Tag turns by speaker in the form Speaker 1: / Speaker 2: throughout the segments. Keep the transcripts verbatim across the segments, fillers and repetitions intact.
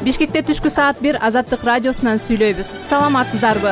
Speaker 1: Бишкекте түшкү саат бир Азаттык радиосунан сүйлөйбүз. Саламатсыздарбы?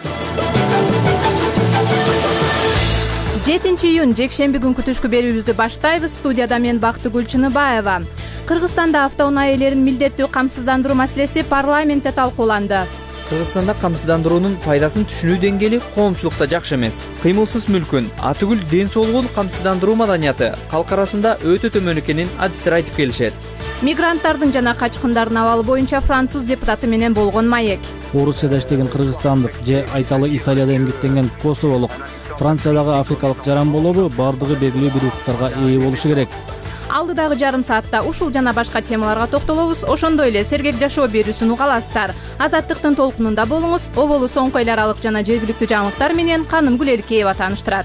Speaker 1: жетинчи июнь жекшемби күнкү түшкү берүүбүздү баштайбыз. Студияда мен Бактыгүл Чыныбаева. Кыргызстанда автоунаа ээлерин милдеттүү камсыздандыруу маселеси парламентте талкууланды.
Speaker 2: Кыргызстанда камсыздандыруунун пайдасын түшүнүү деңгээли коомчулукта жакшы эмес. Кыймылсыз мүлкүн, атүгүл ден соолугун камсыздандыруу маданияты калк арасында өтө төмөн экенин адистер айтып келишет.
Speaker 1: Мигранттардын жана качкындардын абалы боюнча француз депутаты менен болгон маек.
Speaker 3: Орусияда иштеген кыргызстандык же айталы Италияда эмгектенген косоволук Франциядагы африкалык жаран болобу бардыгы белгилүү бир укуктарга ээ болушу керек.
Speaker 1: Алдыдагы жарым саатта ушул жана башка темаларга токтолобуз. Ошондой эле сергек жашоо берүүсүн угаласыздар. Азаттыктын толкунунда болуңуз. Оболу соңку эл аралык жана жергиликтүү жаңылыктар менен Канымгүл Эркеева тааныштырат.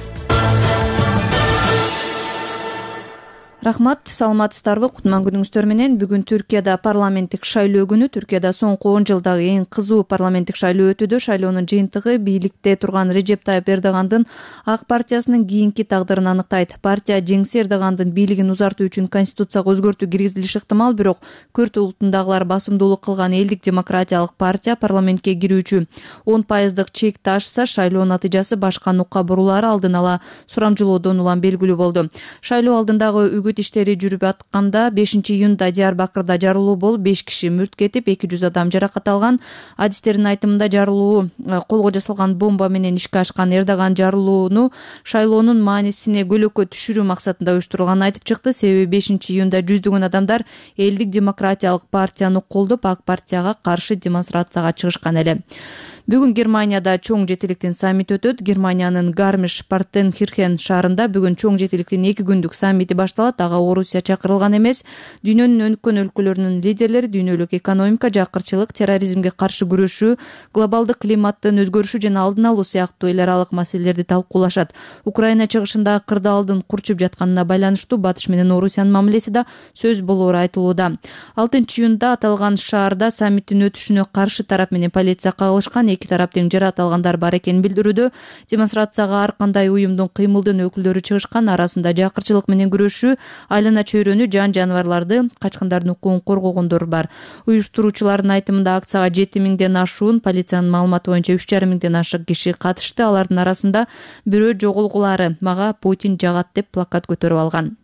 Speaker 1: Рахмат, саламатсыздарбы? Кутман күнүңүздөр менен. Бүгүн Түркияда парламенттик шайлоо күнү. Түркияда соңку он жылдагы эң кызуу парламенттик шайлоо өтүүдө. Шайлоонун жыйынтыгы бийликте турган Режеп Тайып Эрдогандын Ак партиясынын кийинки тагдырын аныктайт. Партия жеңсе Эрдогандын бийлигин узартуу үчүн конституцияга өзгөртүү киргизилиши ыктымал, бирок Күрт улутундагылар басымдуулук кылган Элдик демократиялык партия парламентке кирүүчү. он пайыздык чекти ашса, шайлоо натыйжасы башка нукка бурулары алдын ала сурамжылоодон улам белгилүү болду. Шайлоо алдындагы үгүт иштери жүрүп атканда бешинчи июнда Диярбакырда жарылуу болуп, беш киши мүрт кетип, эки жүз адам жаракат алган. Адистердин айтымында жарылуу колго жасалган бомба менен ишке ашкан. Эрдоган жарылууну шайлоонун маанисине көлөккө түшүрүү максатында уюштурулганын айтып чыкты. Себеби бешинчи июнда жүздөгөн адамдар Элдик демократиялык партияны колдоп, Ак партияга каршы демонстрацияга чыгышкан эле. Бүгүн Германияда чоң жетиликтин саммити өтөт. Германиянын Гармиш-Партенкирхен шаарында бүгүн чоң жетиликтин эки күндүк саммити башталат. Ага Орусия чакырылган эмес. Дүйнөнүн өнүккөн өлкөлөрүнүн лидерлери дүйнөлүк экономика, жакырчылык, терроризмге каршы күрөшүү, глобалдык климаттын өзгөрүшү жана алдын алуу сыяктуу эл аралык маселелерди талкуулашат. Украина чыгышында кырдаалдын курчуп жатканына байланыштуу Батыш менен Орусиянын мамилеси да сөз болоору айтылууда. алтынчы июнда аталган шаарда саммиттин өтүшүнө каршы тарап менен полиция кагылышкан. Эки тараптын жаракат алгандар бар экенин билдирүүдө. Демонстрацияга ар кандай уюмдун кыймылдын өкүлдөрү чыгышкан. Арасында жакырчылык менен күрөшүү, айлана чөйрөнү, жан жаныбарларды, качкындардын укугун коргогондор бар. Уюштуруучулардын айтымында акцияга жети миңден ашуун, полициянын маалыматы боюнча үч жарым миңден ашык киши катышты. Алардын арасында бирөө жоголгулары «Мага Путин жагат» деп плакат көтөрүп алган.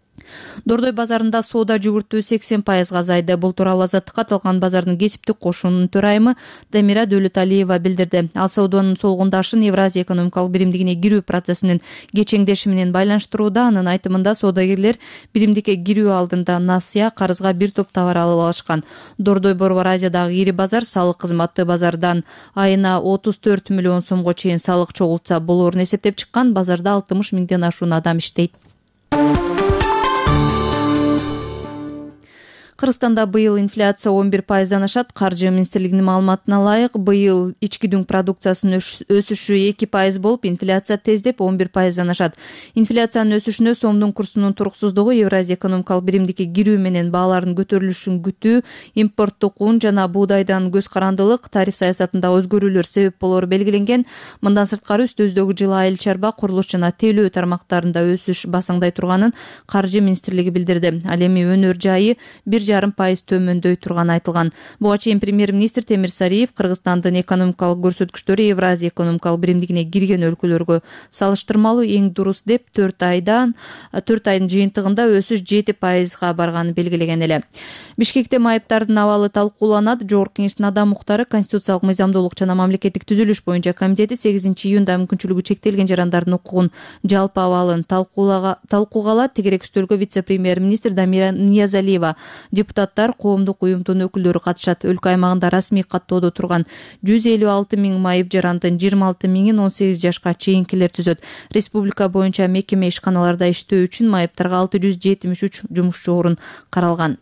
Speaker 1: Дордой базарында соода жүгүртүү сексен пайызга азайды. Бул тууралуу Азаттыкка аталган базардын кесиптик кошунунун төрайымы Дамира Дөлөталиева билдирди. Ал сооданын солгундашын Евразия экономикалык биримдигине кирүү процессинин кечеңдеши менен байланыштырууда. Анын айтымында соодагерлер биримдикке кирүү алдында насыя, карызга бир топ товар алып алышкан. Дордой Борбор Азиядагы ири базар салык кызматы базардан айына отуз төрт миллион сомго чейин салык чогултса болоорун эсептеп чыккан. Базарда алтымыш миңден ашуун адам иштейт. Кыргызстанда быйыл инфляция он бир пайыздан ашат. Каржы министрлигинин маалыматына ылайык, быйыл ички дүң продукциясынын өсүшү эки пайыз болуп, инфляция тездеп он бир пайыздан ашат. Инфляциянын өсүшүнө сомдун курсунун туруксуздугу, Евразия экономикалык биримдикке кирүү менен баалардын көтөрүлүшүн күтүү, импорттук ун жана буудайдан көз карандылык, тариф саясатында өзгөрүүлөр себеп болоору белгиленген. Мындан сырткары үстөбүздөгү жылы айыл чарба, курулуш жана тейлөө тармактарында өсүш басаңдай турганын Каржы министрлиги билдирди. Ал эми өнөр жайы бир жарым пайыз төмөндөй турганы айтылган. Буга чейин премьер-министр Темир Сариев Кыргызстандын экономикалык көрсөткүчтөрү Евразия экономикалык биримдигине кирген өлкөлөргө салыштырмалуу эң дурус деп төрт айдан төрт айдын жыйынтыгында өсүш жети пайызга барганын белгилеген эле. Бишкекте майыптардын абалы талкууланат. Жогорку Кеңештин адам укуктары, конституциялык мыйзамдуулук жана мамлекеттик түзүлүш боюнча комитети сегизинчи июнда мүмкүнчүлүгү чектелген жарандардын укугун жалпы абалын талкууга алат. Тегерек үстөлгө вице-премьер-министр Дамира Ниязалиева, депутаттар, коомдук уюмдун өкүлдөрү катышат. Өлкө аймагында расмий каттоодо турган жүз элүү алты миң майып жарандын жыйырма алты миңин он сегиз жашка чейинкилер түзөт. Республика боюнча мекеме ишканаларда иштөө үчүн майыптарга алты жүз жетимиш үч жумушчу орун каралган.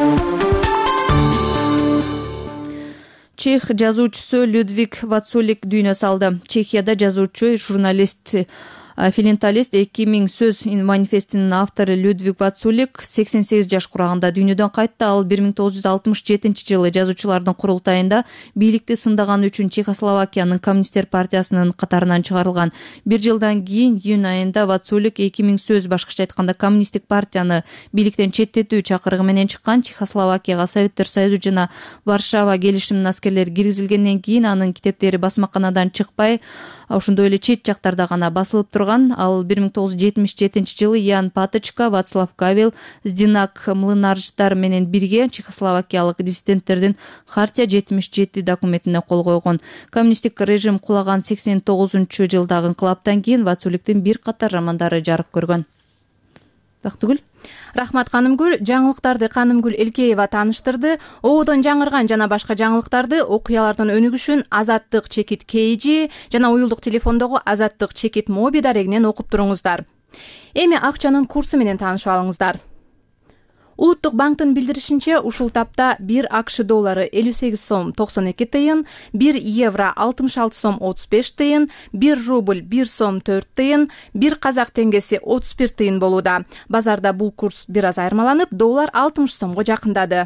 Speaker 1: Чех жазуучусу Людвиг Вацулик дүйнө салды. Чехияда жазуучу, журналист Филенталист эки миң сөз манифестинин автору Людвиг Вацулик сексен сегиз жаш кураганда дүйнөдөн кайтты. Ал бир миң тогуз жүз алтымыш жетинчи жылы жазуучулардын курултайында бийликти сындаганы үчүн Чехословакиянын коммунисттер партиясынын катарынан чыгарылган. Бир жылдан кийин июнь айында Вацулик эки миң сөз башкача айтканда коммунисттик партияны бийликтен четтетүү чакырыгы менен чыккан. Чехословакияга Советтер Союзу жана Варшава келишиминин аскерлери киргизилгенден кийин анын китептери басмаканадан чыкпай, ошондой эле чет жактарда гана басылып турган. Ал бир миң тогуз жүз жетимиш жетинчи жылы Ян Паточка, Вацлав Гавел, Здинак Млынарчтар менен бирге чехословакиялык диссиденттердин Хартия жетимиш жети документине кол койгон. Коммунисттик режим кулаган сексен тогузунчу жылдагы инкылаптан кийин Вацуликтин бир катар романдары жарык көргөн. Бактыгүл.
Speaker 4: Рахмат Канымгүл. Жаңылыктарды Канымгүл Элкеева тааныштырды. Оодон жаңырган жана башка жаңылыктарды окуялардан өнүгүшүн Азаттык чекит Кейжи жана уюлдук телефондогу Азаттык чекит Моби дарегинен окуп туруңуздар. Эми акчанын курсу менен таанышып алыңыздар. Улуттук банктын билдиришинче, ушул тапта бир АКШ доллары элүү сегиз сом токсон эки тыйын, бир евро алтымыш алты сом отуз беш тыйын, бир рубль бир сом төрт тыйын, бир казак теңгеси отуз бир тыйын болууда. Базарда бул курс бир аз айырмаланып, доллар алтымыш сомго жакындады.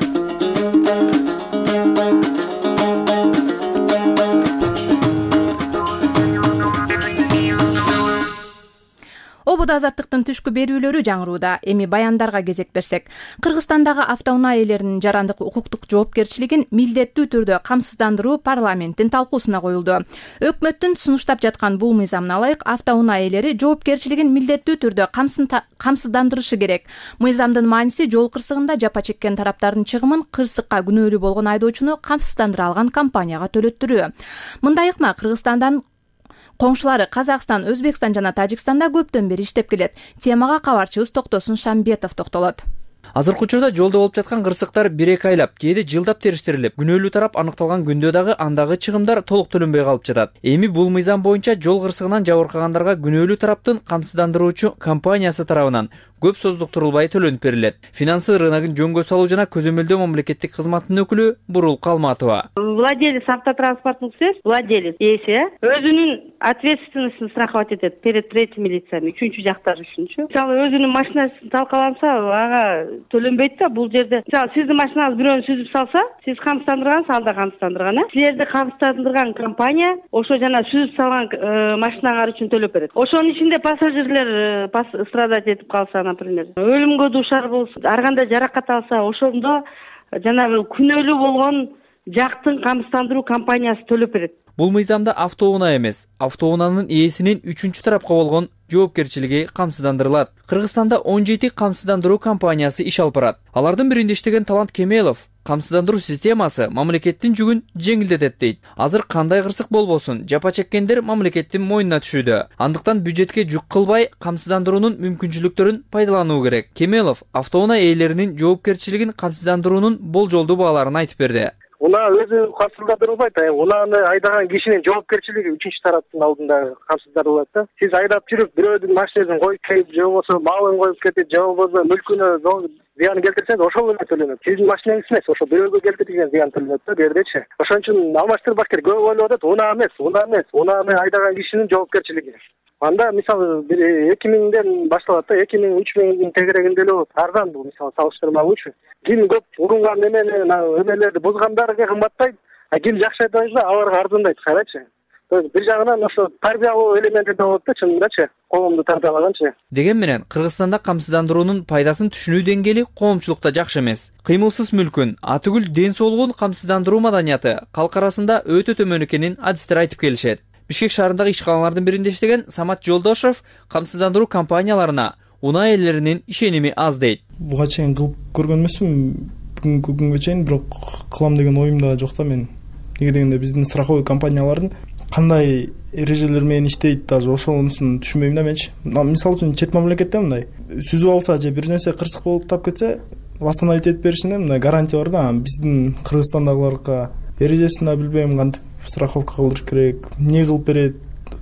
Speaker 4: Обуда Азаттыктын түшкү берүүлөрү жаңырууда. Эми баяндарга кезек берсек, Кыргызстандагы автоунаа ээлеринин жарандык укуктук жоопкерчилигин милдеттүү түрдө камсыздандыруу парламенттин талкуусуна коюлду. Өкмөттүн сунуштап жаткан бул мыйзамына ылайык автоунаа ээлери жоопкерчилигин милдеттүү түрдө камсыздандырышы керек. Мыйзамдын мааниси жол кырсыгында жапа чеккен тараптардын чыгымын кырсыкка күнөөлүү болгон айдоочуну камсыздандыра алган компанияга төлөттүрүү. Мындай ыкма Кыргызстандан коңшулары Казакстан, Өзбекстан жана Тажикстанда көптөн бери иштеп келет. Темага кабарчыбыз Токтосун Шамбетов токтолот.
Speaker 2: Азыркы учурда жолдо болуп жаткан кырсыктар бир-эки айлап, кээде жылдап териштирилип, күнөөлүү тарап аныкталган күндө дагы андагы чыгымдар толук төлөнбөй калып жатат. Эми бул мыйзам боюнча жол кырсыгынан жабыркагандарга күнөөлүү тараптын камсыздандыруучу компаниясы тарабынан көп создуктурулбай төлөнүп берилет. Финансы рыногун жөнгө салуу жана көзөмөлдөө мамлекеттик кызматтын өкүлү Бурул Калматова.
Speaker 5: Владелец автотранспортных средств, владелец ээси өзүнүн ответственностин страховать этет перед третьими лицами, үчүнчү жактар үчүнчү. Мисалы өзүнүн машинасы талкаланса, ага төлөнбөйт да. Бул жерде мисалы сиздин машинаңыз бирөөнү сүзүп салса, сиз камсыздандыргансыз, ал да камсыздандырган, э? Силерди камсыздандырган компания ошо жана сүзүп салган машинаңар үчүн төлөп берет. Ошонун ичинде пассажирлер страдать этип калса, например, өлүмгө дуушар болсо, ар кандай жаракат алса, ошондо жанагы күнөөлүү болгон жактын камсыздандыруу компаниясы төлөп берет.
Speaker 2: Бул мыйзамда автоунаа эмес, автоунаанын ээсинин үчүнчү тарапка болгон жоопкерчилиги камсыздандырылат. Кыргызстанда он жети камсыздандыруу компаниясы иш алып барат. Алардын биринде иштеген Талант Кемелов камсыздандыруу системасы мамлекеттин жүгүн жеңилдетет дейт. Азыр кандай кырсык болбосун, жапа чеккендер мамлекеттин мойнуна түшүүдө. Андыктан бюджетке жүк кылбай камсыздандыруунун мүмкүнчүлүктөрүн пайдалануу керек. Кемелов автоунаа ээлеринин жоопкерчилигин камсыздандыруунун болжолдуу бааларын айтып берди.
Speaker 6: Унаа өзү камсыздандырылбайт, унааны айдаган кишинин жоопкерчилиги үчүнчү тараптын алдында камсыздандырылат да. Сиз айдап жүрүп бирөөдүн машинесин коюп келип, же болбосо малын коюп кетип, же болбосо мүлкүнө зыян келтирсеңиз, ошол эле төлөнөт. Сиздин машинеңиз эмес, ошо бирөөгө келтирген зыян төлөнөт да, бу жердечи. Ошон үчүн алмаштырбаш керек. Көп ойлоп атат, унаа эмес, унаа эмес, унааны айдаган кишинин жоопкерчилиги. Анда мисалы эки миңден башталат да, эки миң үч миңдин тегерегинде эле арзан бул, мисалы салыштырмалуучу. Ким көп урунган эмени, эмелерди бузгандарга кымбаттайт, а ким жакшы айдайт, аларга арзандайт, карачы. Бир жагынан ошо тарбиялоо элементи да болот да, чынындачы, коомду тарбиялаганчы.
Speaker 2: Деген менен Кыргызстанда камсыздандыруунун пайдасын түшүнүү деңгээли коомчулукта жакшы эмес. Кыймылсыз мүлкүн, атүгүл ден соолугун камсыздандыруу маданияты калк арасында өтө төмөн экенин адистер айтып келишет. Бишкек шаарындагы ишканалардын биринде иштеген Самат Жолдошов камсыздандыруу компанияларына унаа ээлеринин ишеними аз дейт.
Speaker 7: Буга чейин кылып көргөн эмесмин, бүгүнкү күнгө чейин, бирок кылам деген оюм да жок да мен. Неге дегенде биздин страховой компаниялардын кандай эрежелер менен иштейт, даже ошонусун түшүнбөйм да менчи. Мисалы үчүн чет мамлекетте мындай сүзүп алса же бир нерсе кырсык болуп тап кетсе, восстановить этип беришине мындай гарантия бар да. Биздин Кыргызстандагыларга эрежесин да билбейм, кантип страховка кылдырыш керек, эмне кылып берет,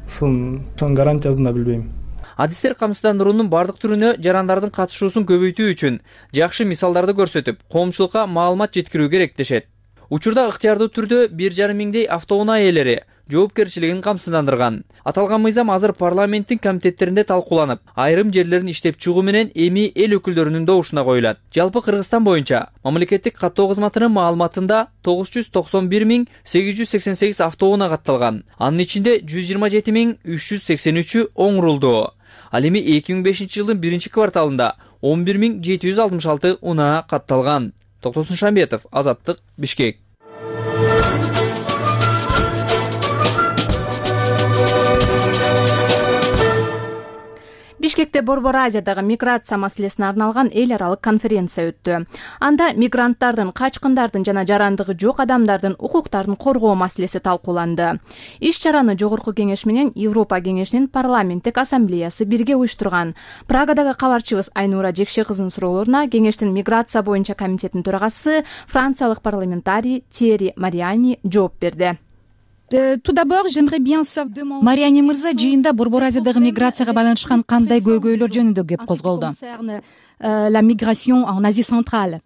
Speaker 7: ошонун гарантиясын да билбейм.
Speaker 2: Адистер камсыздандыруунун бардык түрүнө жарандардын катышуусун көбөйтүү үчүн жакшы мисалдарды көрсөтүп, коомчулукка маалымат жеткирүү керек дешет. Учурда ыктыярдуу түрдө бир жарым миңдей автоунаа ээлери жоопкерчилигин камсыздандырган. Аталган мыйзам азыр парламенттин комитеттеринде талкууланып, айрым жерлерин иштеп чыгуу менен эми эл өкүлдөрүнүн добушуна коюлат. Жалпы Кыргызстан боюнча мамлекеттик каттоо кызматынын маалыматында тогуз жүз токсон бир миң сегиз жүз сексен сегиз автоунаа катталган. Анын ичинде жүз жыйырма жети миң үч жүз сексен үчү оң рулдуу. Ал эми эки миң бешинчи жылдын биринчи кварталында он бир миң жети жүз алтымыш алты унаа катталган. Токтосун Шамбетов, Азаттык, Бишкек.
Speaker 4: Бишкекте Борбор Азиядагы миграция маселесине арналган эл аралык конференция өттү. Анда мигранттардын, качкындардын жана жарандыгы жок адамдардын укуктарын коргоо маселеси талкууланды. Иш-чараны Жогорку кеңеш менен Европа кеңешинин парламенттик ассамблеясы бирге уюштурган. Прагадагы кабарчыбыз Айнура Жекше кызынын суроолоруна кеңештин миграция боюнча комитетинин төрагасы франциялык парламентарий Тьерри Мариани жооп берди.
Speaker 8: Мариани мырза жыйында Борбор Азиядагы миграцияга байланышкан кандай көйгөйлөр жөнүндө кеп козголду? La migration en Asie centrale.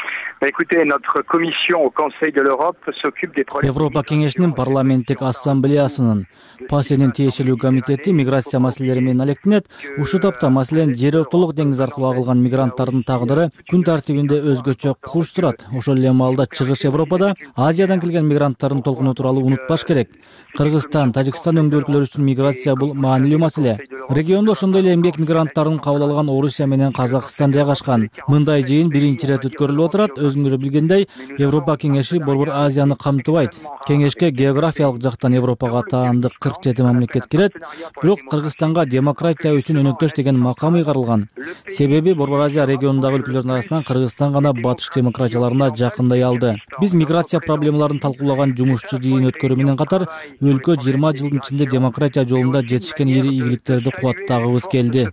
Speaker 3: Европа кеңешинин парламенттик ассамблеясынын пасенин тиешелүү комитети миграция маселелери менен алектенет. Ушул топто маселен жер ортолук деңиз аркылуу агылган мигранттардын тагдыры күн тартибинде өзгөчө куш турат. Ошол эле маалда Чыгыш Европада Азиядан келген мигранттардын толкуну тууралуу унутпаш керек. Кыргызстан, Тажикстан өңдүү өлкөлөр үчүн миграция бул маанилүү маселе. Региондо ошондой эле эмгек мигранттарын кабыл алган Орусия менен Казакстан жайгашкан. Мындай жыйын биринчи ирет өткөрүлүп отурат. Өзүңөр билгендей, Европа кеңеши Борбор Азияны камтыбайт. Кеңешке географиялык жактан Европага таандык кырк жети мамлекет кирет, бирок Кыргызстанга демократия үчүн өнөктөш деген макам ыйгарылган. Себеби Борбор Азия регионундагы өлкөлөрдүн арасынан Кыргызстан гана батыш демократияларына жакындай алды. Биз миграция проблемаларын талкуулаган жумушчу жыйын өткөрүү менен катар өлкө жыйырма жылдын ичинде демократия жолунда жетишкен ири ийгиликтерди кубаттагыбыз келди.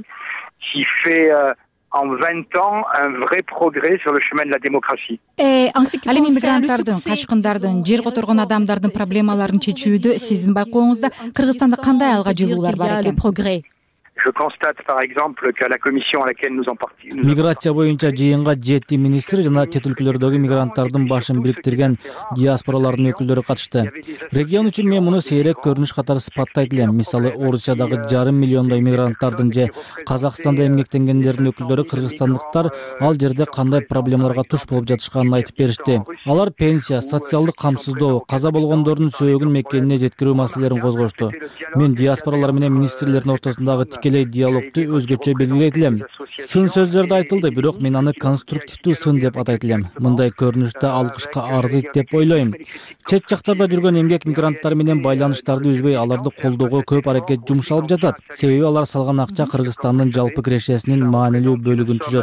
Speaker 9: En vingt ans, un vrai progrès sur le chemin de la démocratie.
Speaker 8: Ал эми мигранттардын, качкындардын, жер которгон адамдардын проблемаларын чечүүдө сиздин байкооңузда Кыргызстанда кандай алга жылуулар бар экен?
Speaker 9: Je constate par exemple qu'à la commission à laquelle nous en partions.
Speaker 3: Миграция боюнча жыйынга жети министр жана чет өлкөлөрдөгү мигранттардын башын бириктирген диаспоралардын өкүлдөрү катышты. Регион үчүн мен муну сейрек көрүнүш катары сыпаттайт элем. Мисалы, Орусиядагы жарым миллиондой мигранттардын же Казакстанда эмгектенгендердин өкүлдөрү кыргызстандыктар ал жерде кандай проблемаларга туш болуп жатышканын айтып беришти. Алар пенсия, социалдык камсыздоо, каза болгондордун сөөгүн мекенине жеткирүү маселелерин козгошту. Мен диаспоралар менен министрлердин ортосундагы тикелей диалогду өзгөчө белгилейт элем. Сын сөздөрдү айтылды, бирок мен аны конструктивдүү сын деп атайт элем. Мындай көрүнүштө алкышка арзыйт деп ойлойм. Чет жактарда жүргөн эмгек мигранттар менен байланыштарды үзбөй аларды колдоого көп аракет жумшалып жатат. Себеби алар салган акча Кыргызстандын жалпы кирешесинин маанилүү бөлүгүн түзөт.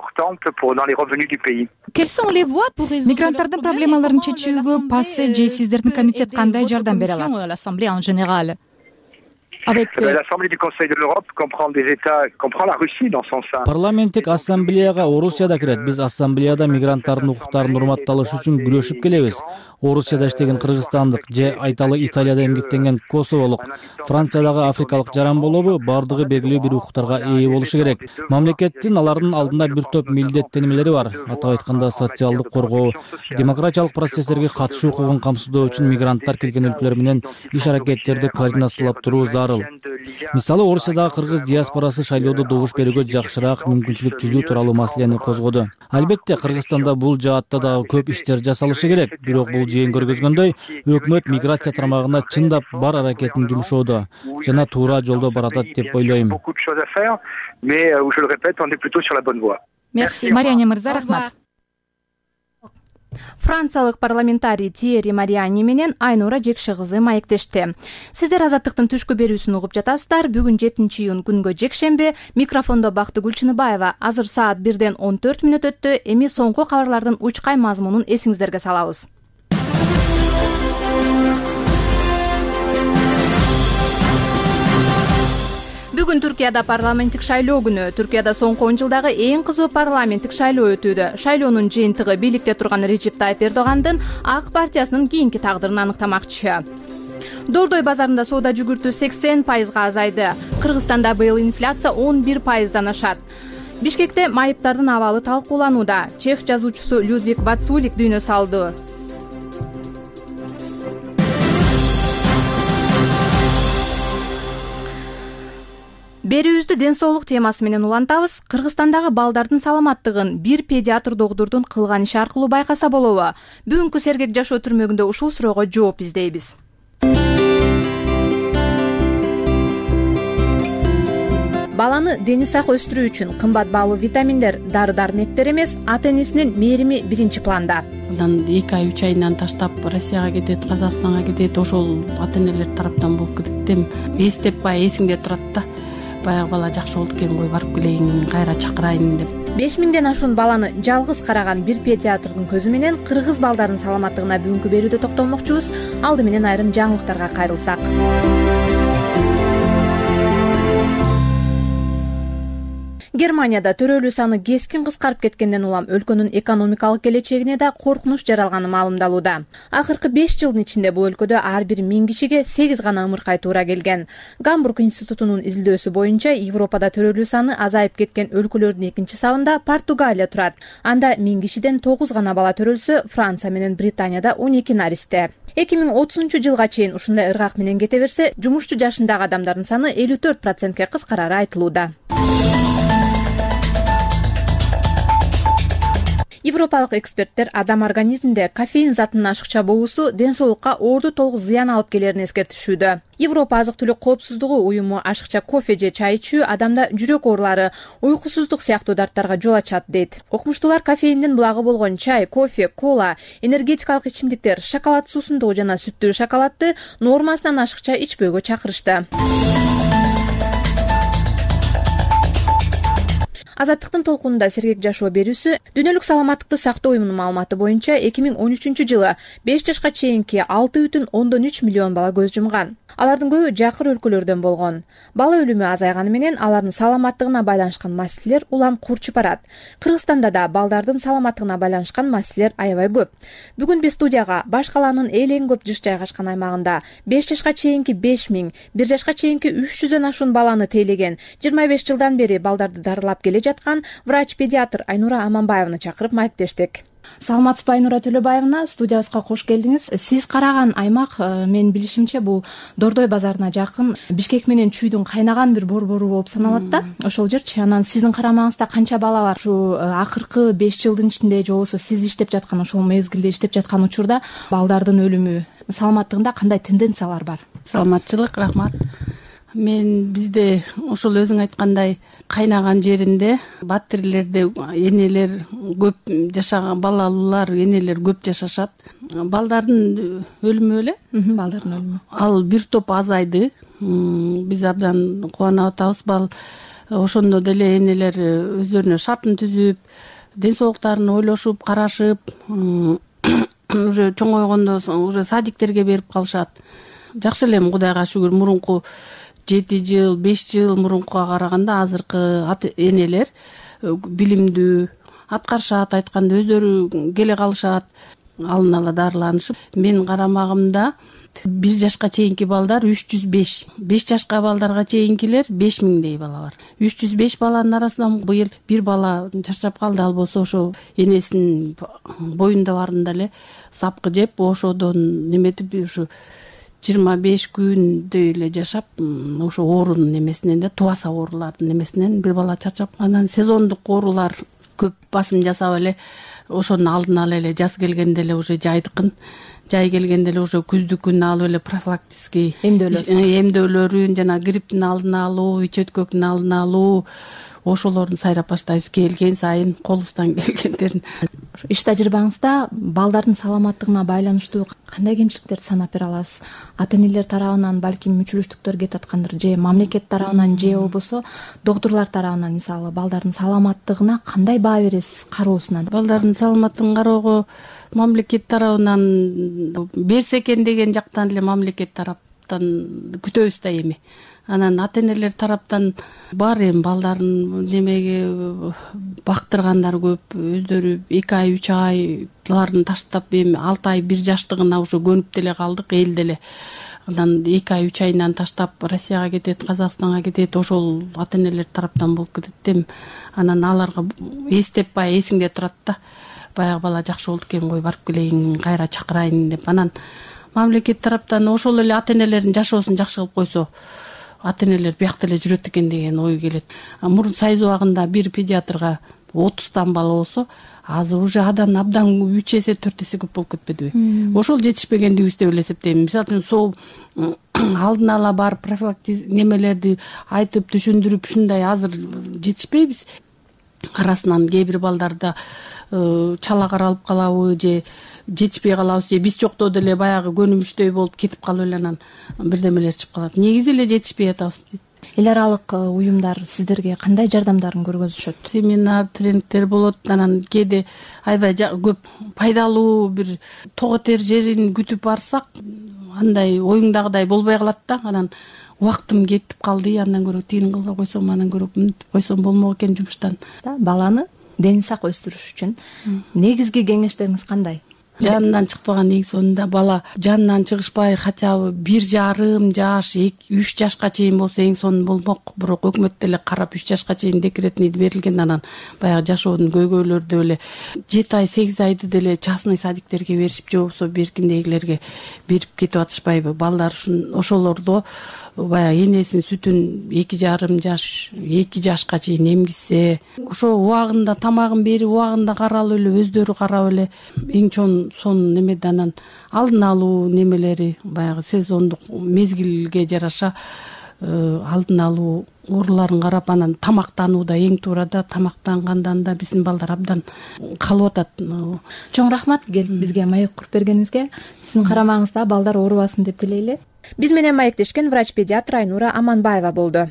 Speaker 8: Мигранттардын проблемаларын чечүүгө ПАСЕ же сиздердин комитет кандай жардам бере алат?
Speaker 9: L'Assemblée du Conseil de l'Europe comprend des États, comprend la Russie dans son sein.
Speaker 3: Парламенттик ассамблеяга Орусия да кирет. Биз ассамблеяда мигранттардын укуктарын урматталыш үчүн күрөшүп келебиз. Орусияда иштеген кыргызстандык же айталы Италияда эмгектенген косоволук, Франциядагы африкалык жаран болобу бардыгы белгилүү бир укуктарга ээ болушу керек. Мамлекеттин алардын алдында бир топ милдеттенмелери бар. Атап айтканда, социалдык коргоо, демократиялык процесстерге катышуу укугун камсыздоо үчүн мигранттар келген өлкөлөр менен иш аракеттерди координациялап туруу зарыл. Мисалы, Орусиядагы кыргыз диаспорасы шайлоодо добуш берүүгө жакшыраак мүмкүнчүлүк түзүү тууралуу маселени козгоду. Албетте, Кыргызстанда бул жаатта дагы көп иштер жасалышы керек. Бирок бул жыйын көргөзгөндөй, өкмөт миграция тармагына чындап бар аракетин жумшоодо жана туура жолдо баратат деп ойлойм.
Speaker 8: Мерси, Мариани мырза, рахмат.
Speaker 4: Франциялык парламентарий Тьерри Мариани менен Айнура Жекше кызы маектешти. Сиздер Азаттыктын түшкү берүүсүн угуп жатасыздар. Бүгүн жетинчи июнь күнгө жекшемби. Микрофондо Бакты Гүлчүнүбаева. Азыр саат бирден он төрт мүнөт өттү. Эми соңку кабарлардын учкай мазмунун эсиңиздерге салабыз. Бүгүн Түркияда парламенттик шайлоо күнү. Түркияда соңку он жылдагы эң кызуу парламенттик шайлоо өтүүдө. Шайлоонун жыйынтыгы бийликте турган Режеп Тайып Эрдогандын ак партиясынын кийинки тагдырын аныктамакчы. Дордой базарында соода жүгүртүү сексен пайызга азайды. Кыргызстанда быйыл инфляция он бир пайыздан ашат. Бишкекте майыптардын абалы талкууланууда. Чех жазуучусу Людвиг Вацулик дүйнө салды. Берүүбүздү ден соолук темасы менен улантабыз. Кыргызстандагы балдардын саламаттыгын бир педиатр доктордун кылган иши аркылуу байкаса болобу? Бүгүнкү сергек жашоо түрмөгүндө ушул суроого жооп издейбиз. Баланы дени сак өстүрүү үчүн кымбат баалуу витаминдер, дары-дармектер эмес, ата-энесинин мээрими биринчи планда.
Speaker 10: Андан эки ай үч айынан таштап Россияга кетет, Казакстанга кетет, ошол ата-энелер тараптан болуп кетет эми. Эстеп бай эсиңде турат да. Баягы бала жакшы болду экен кой, барып келейин, кайра чакырайын деп.
Speaker 4: беш миңден ашуун баланы жалгыз караган бир педиатрдын көзү менен кыргыз балдардын саламаттыгына бүгүнкү берүүдө токтолмокчубуз. Алды менен айрым жаңылыктарга кайрылсак. Германияда төрөлүү саны кескин кыскарып кеткенден улам өлкөнүн экономикалык келечегине да коркунуч жаралганы маалымдалууда. Акыркы беш жылдын ичинде бул өлкөдө ар бир миң кишиге сегиз гана ымыркай туура келген. Гамбург институтунун изилдөөсү боюнча Европада төрөлүү саны азайып кеткен өлкөлөрдүн экинчи сабында Португалия турат. Анда миң кишиден тогуз гана бала төрөлсө, Франция менен Британияда он эки наристе. эки миң отузунчу жылга чейин ушундай ыргак менен кете берсе, жумушчу жашындагы адамдардын саны элүү төрт процентке кыскарары айтылууда. Европалык эксперттер адам организминде кофеин затынын ашыкча болуусу ден соолукка оорду толук зыян алып келерин эскертишүүдө. Европа азык-түлүк коопсуздугу уюму ашыкча кофе же чай ичүү адамда жүрөк оорулары, уйкусуздук сыяктуу дарттарга жол ачат дейт. Окумуштуулар кофеиндин булагы болгон чай, кофе, кола, энергетикалык ичимдиктер, шоколад суусундугу жана сүттүү шоколадты нормасынан ашыкча ичпөөгө чакырышты. Азаттыктын толкунунда сергек жашоо берүүсү Дүйнөлүк саламаттыкты сактоо уюмунун маалыматы боюнча эки миң он үчүнчү жылы беш жашка чейинки алты бүтүн ондон үч миллион бала көз жумган. Алардын көбү жакыр өлкөлөрдөн болгон. Бала өлүмү азайганы менен алардын саламаттыгына байланышкан маселелер улам курчуп барат. Кыргызстанда да балдардын саламаттыгына байланышкан маселелер аябай көп. Бүгүн биз студияга баш калаанын эң көп жыш жайгашкан аймагында беш жашка чейинки беш миң, бир жашка чейинки үч жүздөн ашуун баланы тейлеген, жыйырма беш жылдан бери балдарды дарылап келе жаткан врач-педиатр Айнура Аманбаеваны чакырып маектештик. Саламатсызбы, Айнура Төлөбаевна, студиябызга кош келдиңиз. Сиз караган аймак, менин билишимче, бул Дордой базарына жакын, Бишкек менен Чүйдүн кайнаган бир борбору болуп саналат да. Ошол жерчи. Анан сиздин карамагыңызда канча бала бар? Ушу акыркы беш жылдын ичинде же болбосо сиз иштеп жаткан ошол мезгилде иштеп жаткан учурда балдардын өлүмү, саламаттыгында кандай тенденциялар бар?
Speaker 10: Саламатчылык, рахмат. Мен бизде ошол өзүң айткандай кайнаган жеринде баттирлерде энелер көп жашаган, балалуулар, энелер көп жашашат. Балдардын өлүмү эле?
Speaker 4: Балдардын өлүмү.
Speaker 10: Ал бир топ азайды. Биз абдан кубанып атабыз. Бал ошондо деле энелер өздөрүнө шартын түзүп, ден соолуктарын ойлошуп, карашып, уже чоңойгондо уже садиктерге берип калышат. Жакшы эле, Кудайга шүгүр, мурунку жети жыл, беш жыл мурункуга караганда азыркы энелер билимдүү, аткарышат, айтканда өздөрү келе калышат, алын ала дарыланышып. Менин карамагымда бир жашка чейинки балдар үч жүз беш, беш жашка балдарга чейинкилер беш миңдей бала бар. үч жүз беш баланын арасынан быйыл бир бала чарчап калды, ал болсо ошо энесинин боюнда барында эле сапкы жеп, ошодон неметип ушу жыйырма беш күндөй эле жашап, ошо оорунун эмесинен да, тубаса оорулардын эмесинен бир бала чарчап. Анан сезондук оорулар көп басым жасап эле ошонун алдын ала эле жаз келгенде эле уже жайдыкын, жай келгенде эле уже күздүкүн алып эле профилактический эмдөөлөрүн, жана грипптин алдын алуу, ич өткөктүн алдын алуу, ошолордун сайрап баштайбыз келген сайын, колубуздан келгендерин.
Speaker 4: Иш тажрыйбаңызда балдардын саламаттыгына байланыштуу кандай кемчиликтерди санап бере аласыз? Ата-энелер тарабынан балким мүчүлүштүктөр кетип аткандыр, же мамлекет тарабынан, же болбосо докторлор тарабынан, мисалы, балдардын саламаттыгына кандай баа бересиз кароосуна?
Speaker 10: Балдардын саламаттыгын кароого мамлекет тарабынан берсе экен деген жактан эле мамлекет тараптан күтөбүз да эми. Анан ата-энелер тараптан бар, эми балдарын немеге бактыргандар көп, өздөрү эки ай, үч айларын таштап, эми алты ай, бир жаштыгына уже көнүп деле калдык, эл деле. Анан эки ай, үч айынан таштап Россияга кетет, Казакстанга кетет, ошол ата-энелер тараптан болуп кетет эми. Анан аларга эстеп бай эсиңде турат да. Баягы бала жакшы болду экен кой, барып келейин, кайра чакырайын деп. Анан мамлекет тараптан ошол эле ата-энелердин жашоосун жакшы кылып койсо, ата энелер биякта эле жүрөт экен деген ой келет. Мурун Союз убагында бир педиатрга отуздан бала болсо, азыр уже адан абдан үч эсе төрт эсе көп болуп кетпедиби? Ошол жетишпегендигибиз деп эле эсептейм. Мисалы үчүн сол алдын ала барып профилактик немелерди айтып түшүндүрүп ушундай азыр жетишпейбиз. Арасынан кээ бир балдарда чала каралып калабы же жетишпей калабыз же биз жокто деле баягы көнүмүштөй болуп кетип калып эле анан бирдемелер чыгып калат. Негизи эле жетишпей атабыз дейт.
Speaker 4: Эл аралык уюмдар сиздерге кандай жардамдарын көргөзүшөт?
Speaker 10: Семинар, тренингдер болот, анан кээде аябай көп пайдалуу бир тоо тер жерин күтүп барсак, андай оюңдагыдай болбой калат да. Анан убактым кетип калды, андан көрө тигин кылбай койсом, анан көрө мынтип койсом болмок экен жумуштан. Баланы
Speaker 4: дени сак өстүрүш үчүн негизги кеңештериңиз кандай?
Speaker 10: Жанынан чыкпаган эң сонунда бала жанынан чыгышпай хотя бы бир жарым жаш, үч жашка чейин болсо эң сонун болмок. Бирок өкмөт деле карап үч жашка чейин декретный берилген, анан баягы жашоодун көйгөйлөрдү эле жети ай, сегиз айды деле частный садиктерге беришип, же болбосо беркиндегилерге берип кетип атышпайбы? Балдар ушун ошолордо баягы энесинин сүтүн эки жарым жаш, эки жашка чейин эмгизсе, ошо убагында тамагын берип, убагында каралып эле, өздөрү карап эле эң чоң сонун немеде. Анан алдын алуу немелери баягы сезондук мезгилге жараша алдын алуу ооруларын карап, анан тамактанууда эң туура да, тамактангандан да биздин балдар абдан калып атат.
Speaker 4: Чоң рахмат келип бизге маек куруп бергениңизге. Сиздин карамагыңызда балдар оорубасын деп тилейли.
Speaker 1: Биз менен маектешкен врач-педиатр Айнура Аманбаева болду.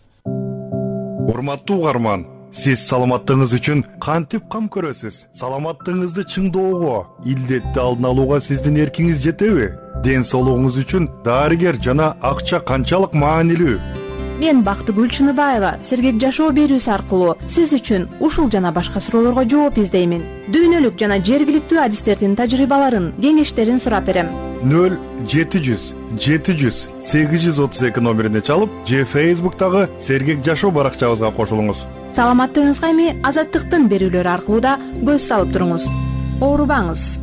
Speaker 11: Урматтуу угарман, сиз саламаттыгыңыз үчүн кантип кам көрөсүз? Саламаттыгыңызды чыңдоого, илдетти алдын алууга сиздин эркиңиз жетеби? Ден соолугуңуз үчүн дарыгер жана акча канчалык маанилүү?
Speaker 4: Мен Бактыгүл Чыныбаева сергек жашоо берүүсү аркылуу сиз үчүн ушул жана башка суроолорго жооп издеймин. Дүйнөлүк жана жергиликтүү адистердин тажрыйбаларын, кеңештерин сурап берем.
Speaker 11: нөл жети жүз жети жүз сегиз жүз отуз эки номерине чалып, же Facebook'тагы сергек жашоо баракчабызга кошулуңуз.
Speaker 4: Саламаттыгыңызга эми Азаттыктын берүүлөрү аркылуу да көз салып туруңуз. Оорубаңыз.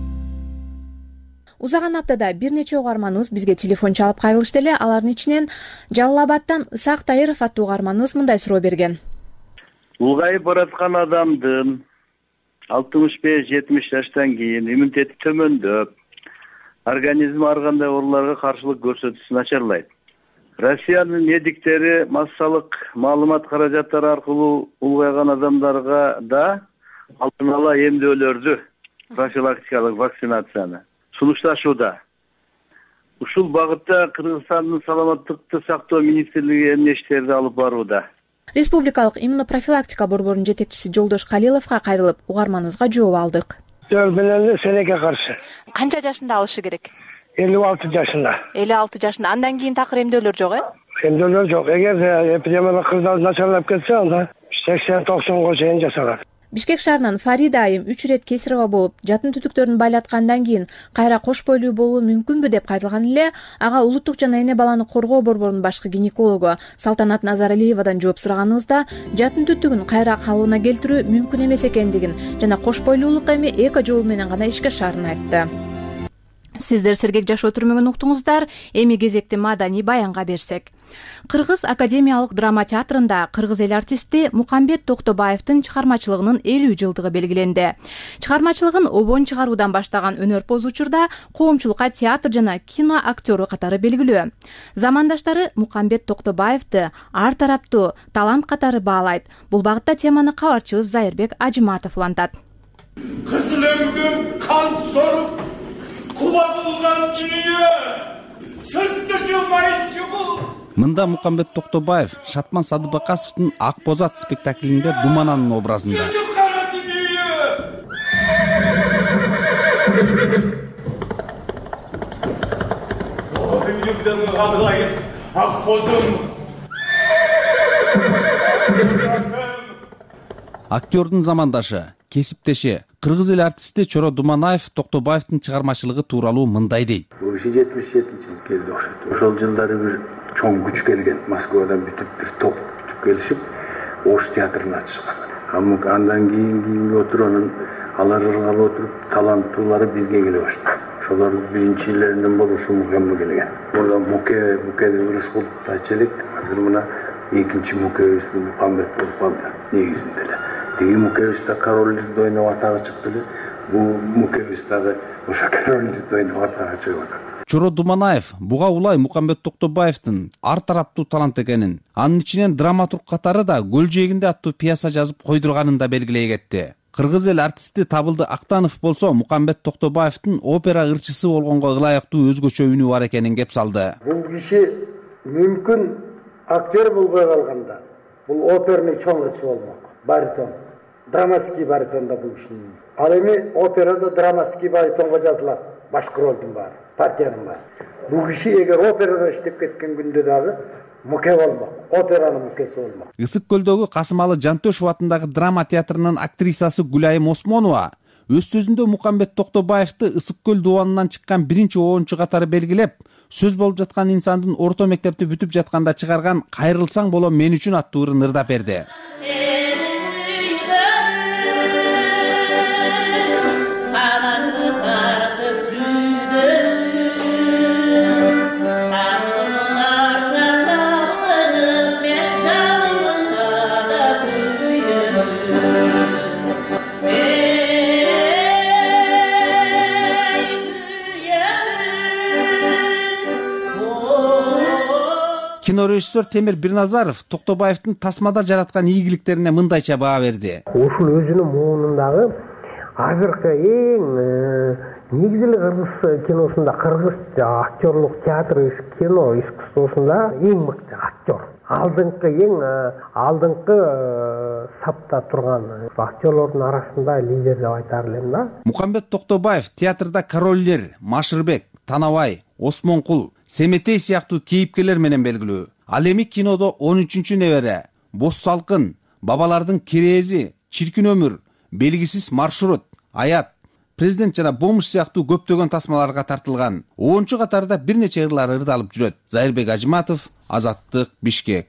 Speaker 4: Узаган аптада бир нече угарманыбыз бизге телефон чалып кайрылышты эле. Алардын ичинен Жалал Абадтан Исак Тайыров аттуу угарманыбыз мындай суроо берген.
Speaker 12: Улгайып бараткан адамдын алтымыш беш жетимиш жаштан кийин иммунитети төмөндөп, организм ар кандай ооруларга каршылык көрсөтүүсү начарлайт. Россиянын медиктери массалык маалымат каражаттары аркылуу улгайган адамдарга да алдын ала эмдөөлөрдү, профилактикалык вакцинацияны сунушташууда. Ушул багытта Кыргызстандын саламаттыкты сактоо министрлиги эмне иштерди алып барууда.
Speaker 4: Республикалык иммунопрофилактика борборунун жетекчиси Жолдош Калиловго кайрылып, угарманыбызга жооп алдык.
Speaker 13: Менен селекке каршы.
Speaker 4: Канча жашында алышы керек?
Speaker 13: элүү алты жашында.
Speaker 4: элүү алты жашында. Андан кийин такыр эмдөөлөр жок, э?
Speaker 13: Эмдөөлөр жок. Эгер эпидемиялык кырдаал начарлап кетсе, анда сексен токсонго чейин жасалат.
Speaker 1: Бишкек шаарынан Фарида айым үч ирет кесарево болуп, жатын түтүктөрүн байлаткандан кийин кайра кош бойлуу болуу мүмкүнбү деп кайрылган эле ага улуттук жана эне баланы коргоо борборунун башкы гинекологу Салтанат Назаралиевадан жооп сураганыбызда жатын түтүгүн кайра калыбына келтирүү мүмкүн эмес экендигин жана кош бойлуулук эми эко жол менен гана ишке ашаарын айтты. Сиздер сергек жашоо түрмөгүн уктуңуздар. Эми кезекти маданий баянга берсек. Кыргыз академиялык драма театрында кыргыз эл артисти Мукамбет Токтобаевдин чыгармачылыгынын элүү жылдыгы белгиленди. Чыгармачылыгын обон чыгаруудан баштаган өнөрпоз учурда коомчулукка театр жана кино актёру катары белгилүү. Замандаштары Мукамбет Токтобаевди ар тараптуу талант катары баалайт. Бул багытта теманы кабарчыбыз Зайырбек Ажыматов улантат.
Speaker 14: Кызыл өңгөн кан соруп кубатылган дүнүйө сыртты жылмай чыгыл.
Speaker 15: Мында Мукамбет Токтобаев Шатман Садыбакасовдун Ак боз ат спектаклинде Думананын образында.
Speaker 14: Ак бозум.
Speaker 15: Актёрдун замандашы, кесиптеши, кыргыз эл артисти Чоро Думанаев Токтобаевдин чыгармачылыгы тууралуу мындай дейт.
Speaker 16: Уши жетимиш жетинчи жыл келди окшойт. Ошол жылдары бир чоң күч келген. Москвадан бүтүп бир топ бүтүп келишип, Ош театрын ачышкан. Андан кийин кийинге отуруп, алар ыргап отуруп, таланттуулары бизге келе баштады. ошолордун биринчи ирлеринен болушу мукемми келген. Мурда муке мукени республикада айтчылык, азыр мына экинчи мукебиз Мухаммед болуп калды негизинде эле. Тиги мукебиз да королдук ойноп атагы чыкты эле. Бул мукебиз дагы ошо королдук ойноп атагы чыгып атат.
Speaker 15: Чоро Думанаев буга улай Мукамбет Токтобаевдин ар тараптуу талант экенин, анын ичинен драматург катары да Көл жээгинде аттуу пьеса жазып койдурганын да белгилей кетти. Кыргыз эл артисти Табылды Актанов болсо Мукамбет Токтобаевдин опера ырчысы болгонго ылайыктуу өзгөчө үнү бар экенин кеп салды.
Speaker 17: Бул киши мүмкүн актер болбой калганда бул оперный чоң ырчы болмок. Баритон, драматский баритон да бул кишинин. Ал эми операда драматский баритонго жазылат. Башкы ролдун баары, партиянын баары. Бул киши эгер операда иштеп кеткен күндө дагы муке болмок, операнын мукеси болмок.
Speaker 15: Ысык көлдөгү Касымалы Жантөшев атындагы драма театрынын актрисасы Гүлайым Осмонова өз сөзүндө Мукамбет Токтобаевди Ысык көл дубанынан чыккан биринчи оончу катары белгилеп, сөз болуп жаткан инсандын орто мектепти бүтүп жатканда чыгарган "Кайрылсаң болом мен үчүн" аттуу ырын ырдап берди. Кинорежиссер Темир Бирназаров Токтобаевдин тасмада жараткан ийгиликтерине мындайча баа берди.
Speaker 18: Ушул өзүнүн муунундагы азыркы эң негизи эле кыргыз киносунда, кыргыз актерлук театр кино искусствосунда эң мыкты актер. Алдыңкы эң алдыңкы сапта турган актерлордун арасында лидер деп айтар элем да.
Speaker 15: Мукамбет Токтобаев театрда королдер Машырбек, Танабай, Осмонкул, Семетей сыяктуу кейипкерлер менен белгилүү. Ал эми кинодо он үчүнчү небере, Боз салкын, Бабалардын керези, Чиркин өмүр, Белгисиз маршрут, Аят, Президент жана Бомуш сыяктуу көптөгөн тасмаларга тартылган. онунчу катарда бир нече ырлар ырдалып жүрөт. Зайырбек Ажиматов, Азаттык, Бишкек.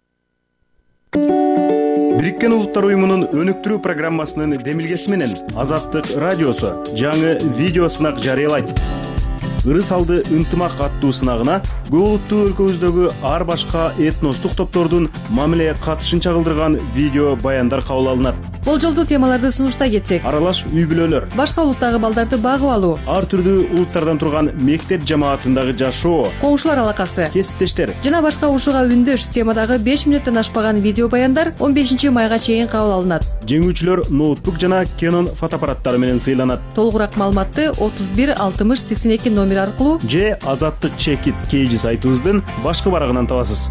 Speaker 19: Бириккен Улуттар уюмунун өнүктүрүү программасынын демилгеси менен Азаттык радиосу жаңы видео сынак жарыялайт. Ыры салды ынтымак аттуу сынагына көп улуттуу өлкөбүздөгү ар башка этностук топтордун мамиле катышын чагылдырган видео баяндар кабыл алынат.
Speaker 20: Болжолдуу темаларды сунуштай кетсек:
Speaker 19: аралаш үй бүлөлөр,
Speaker 20: башка улуттагы балдарды багып алуу,
Speaker 19: ар түрдүү улуттардан турган мектеп жамаатындагы жашоо,
Speaker 20: коңшулар алакасы,
Speaker 19: кесиптештер
Speaker 20: жана башка ушуга үндөш темадагы беш мүнөттөн ашпаган видео баяндар он бешинчи майга чейин кабыл алынат.
Speaker 19: Жеңүүчүлөр ноутбук жана Canon фотоаппараттары менен сыйланат.
Speaker 20: Толугураак маалыматты отуз бир алтымыш сексен эки номер аркылуу
Speaker 19: же Азаттык чекит кейжи сайтыбыздын башкы барагынан табасыз.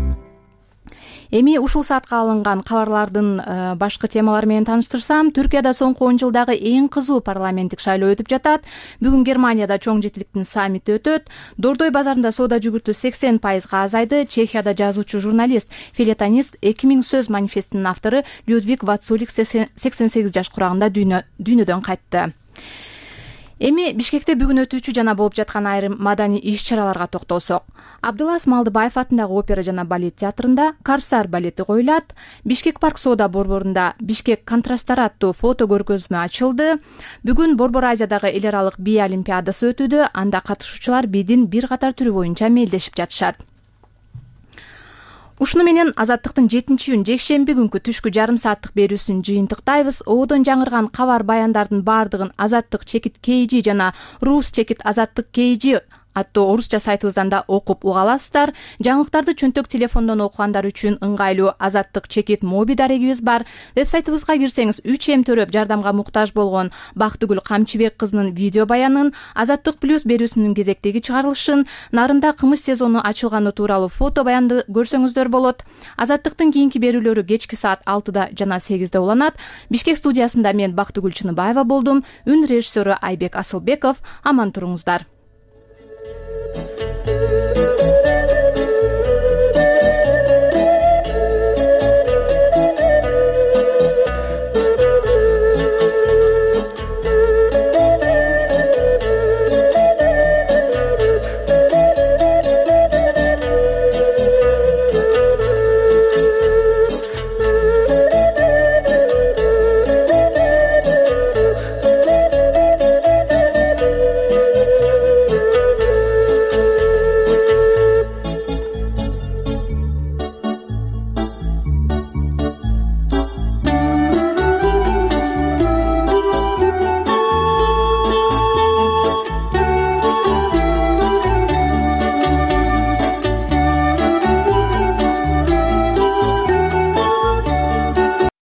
Speaker 4: Эми ушул саатка алынган кабарлардын башкы темалары менен тааныштырсам, Түркияда соңку он жылдагы эң кызуу парламенттик шайлоо өтүп жатат. Бүгүн Германияда чоң жетиликтин саммити өтөт. Дордой базарында соода жүгүртүү сексен пайызга азайды. Чехияда жазуучу, журналист, филетонист, эки миң сөз манифестинин автору Людвиг Вацулик сексен сегиз жаш курагында дүйнөдөн кайтты. Эми Бишкекте бүгүн өтүүчү жана болуп жаткан айрым маданий иш-чараларга токтолсок. Абдулас Малдыбаев атындагы опера жана балет театрында Карсар балети коюлат. Бишкек парк соода борборунда Бишкек контрасттары аттуу фото көргөзмө ачылды. Бүгүн Борбор Азиядагы эл аралык бий олимпиадасы өтүүдө. Анда катышуучулар бийдин бир катар түрү боюнча мелдешип жатышат. Ушуну менен Азаттыктын жетинчи июнь жекшемби күнкү түшкү жарым сааттык берүүсүн жыйынтыктайбыз. Оодон жаңырган кабар баяндардын бардыгын Азаттык чекит кейжи жана Рус чекит Азаттык кейжи аттуу орусча сайтыбыздан да окуп уга аласыздар. Жаңылыктарды чөнтөк телефондон окугандар үчүн ыңгайлуу Азаттык чекит моби дарегибиз бар. Вебсайтыбызга кирсеңиз үч эм төрөп жардамга муктаж болгон Бактыгүл Камчыбек кызынын видео баянын, Азаттык плюс берүүсүнүн кезектеги чыгарылышын, нарында кымыз сезону ачылганы тууралуу фото баянды көрсөңүздөр болот. Азаттыктын кийинки берүүлөрү кечки саат алтыда жана сегизде уланат. Бишкек студиясында мен Бактыгүл Чыныбаева болдум. Үн режиссеру Айбек Асылбеков. Аман туруңуздар.